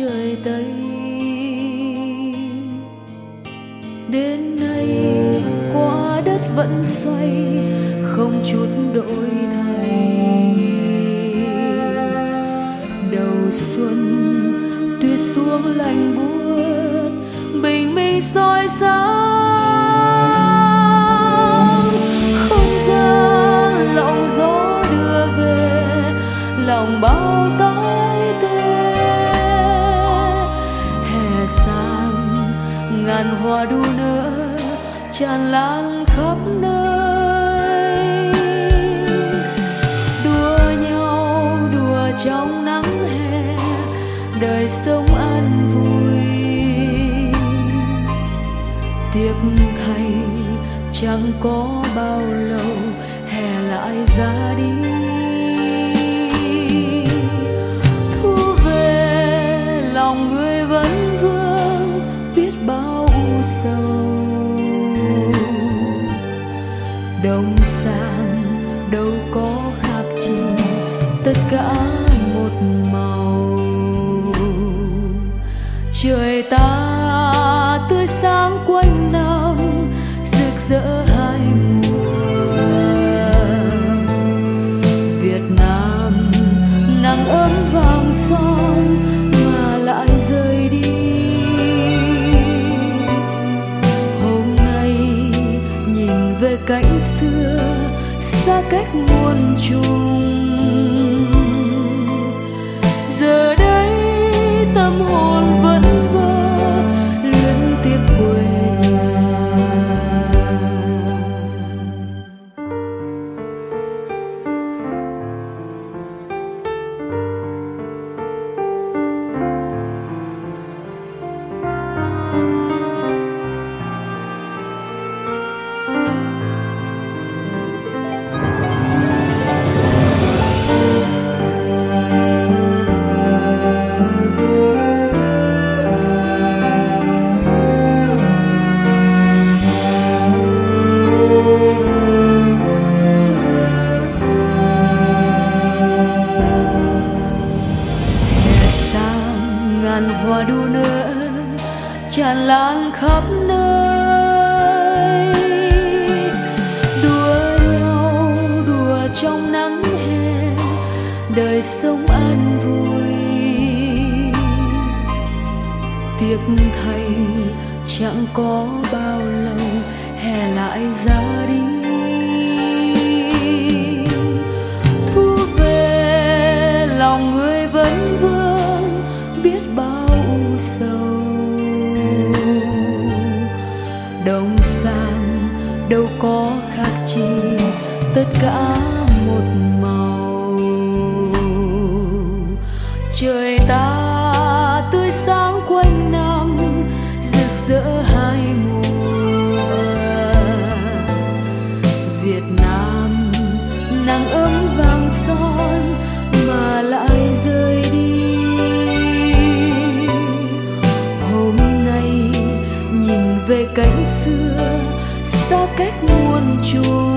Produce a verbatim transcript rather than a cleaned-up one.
trời Tây. Đến nay quả đất vẫn xoay, không chút đổi thay. Đầu xuân tuyết xuống lạnh buốt, bình minh soi sáng. Không gian lộng gió đưa về lòng bao tái tê. Hè sang ngàn hoa đua nở tràn lan khắp nơi. Đua nhau đùa trong nắng hè, đời sống an vui. Tiếc thay chẳng có bao lâu hè lại ra đi. Thu về lòng người vẫn vương biết bao u sầu. Đông sang đâu có khác chi, tất cả một màu. Trời ta tươi sáng quanh năm, rực rỡ hai mùa. Việt Nam nắng ấm vàng son mà lại rơi đi. Hôm nay nhìn về cảnh xưa xa cách muôn trùng. Giờ đây tâm hồn vẫn vơ luyến tiếc quê nhà. Ngàn hoa đua nở tràn lan khắp nơi. Đua nhau đùa trong nắng hè, đời sống an vui. Tiếc thay chẳng có bao lâu hè lại ra đi. Thu về lòng người vẫn vương biết bao u sầu. Đông sang đâu có khác chi, tất cả một màu. Trời ta tươi sáng quanh năm, rực rỡ hai mùa. Việt Nam nắng ấm vàng son mà lại rơi đi. Về cảnh xưa xa cách muôn trùng.